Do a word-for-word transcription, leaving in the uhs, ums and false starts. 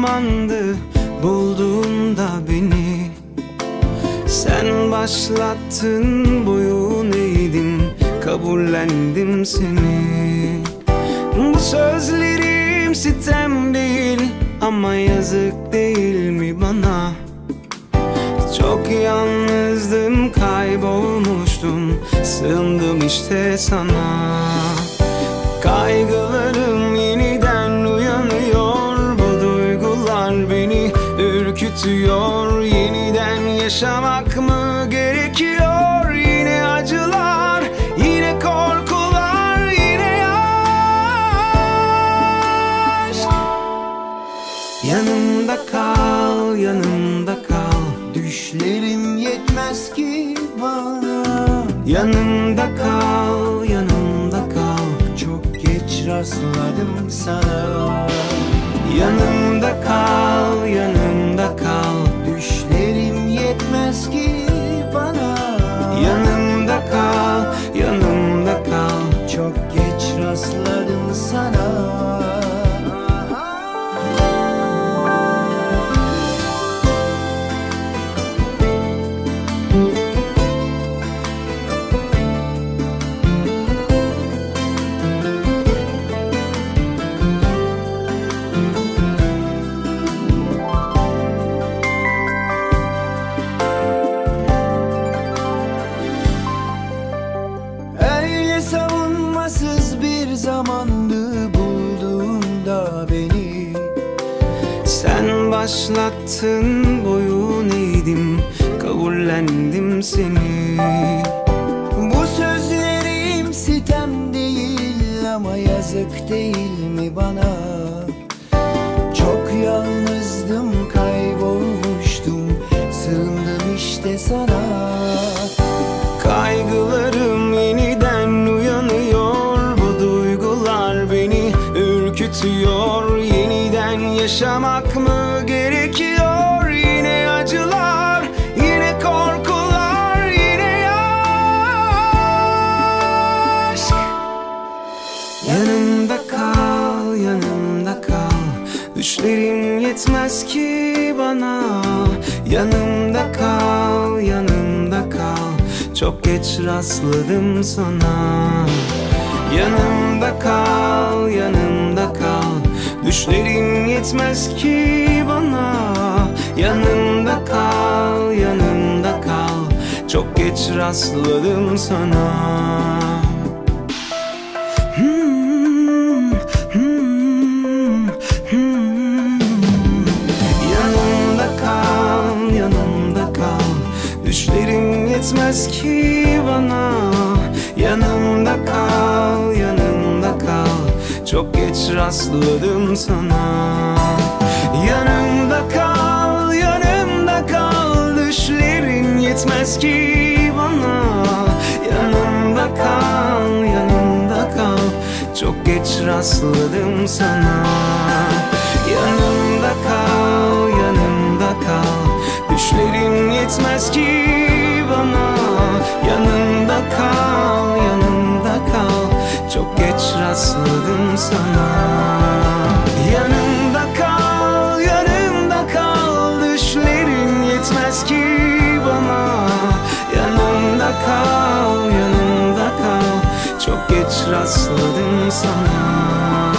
zamandı bulduğunda beni. Sen başlattın, boyun eğdim, kabullendim seni. Bu sözlerim sitem değil ama yazık değil mi bana? Çok yalnızdım, kaybolmuştum, sığındım işte sana. Kaygılarım yeniden uyanıyor, bu duygular beni ürkütüyor. Yeniden yaşamak mı gerekiyor? Yine acılar, yine korkular, yine aşk. Yanımda kal, yanımda kal, düşlerim yetmez ki bana. yanımda kal, yanımda kal, Çok geç rastladım sana. yanımda kal, yanımda kal, Düşlerim yetmez ki bana. yanımda kal, yanımda kal. Çok geç rastladım sana. Öyle savunmasız bir zamandı bulduğunda beni. Sen başlattın, boyun eğdim, kabullendim seni. Bu sözlerim sitem değil ama yazık değil mi bana? Çok yalnızdım, kaybolmuştum, sığındım işte sana. Kaygılarım yeniden uyanıyor, bu duygular beni ürkütüyor. Yeniden yaşamak mı gerekiyor? Yine acılar, yine korkular, yine aşk. Yanımda kal, yanımda kal, düşlerim yetmez ki bana. Yanımda kal, yanımda kal, çok geç rastladım sana. Yanımda kal, yanımda kal, düşlerim yetmez ki bana. Yanımda kal, yanımda kal, çok geç rastladım sana. Hmm, hmm, hmm. Yanımda kal, yanımda kal, düşlerim yetmez ki bana. Yanımda kal, yanımda kal, çok geç rastladım sana. Yanımda kal, yanımda kal, düşlerim yetmez ki bana. Yanımda kal, yanımda kal, çok geç rastladım sana. Yanımda kal, yanımda kal, düşlerim yetmez ki bana. Yanımda kal, yanımda kal, çok geç rastladım sana. Yanımda kal, yanımda kal, düşlerim yetmez ki bana. Yanımda kal, yanımda kal, çok geç rastladım sana.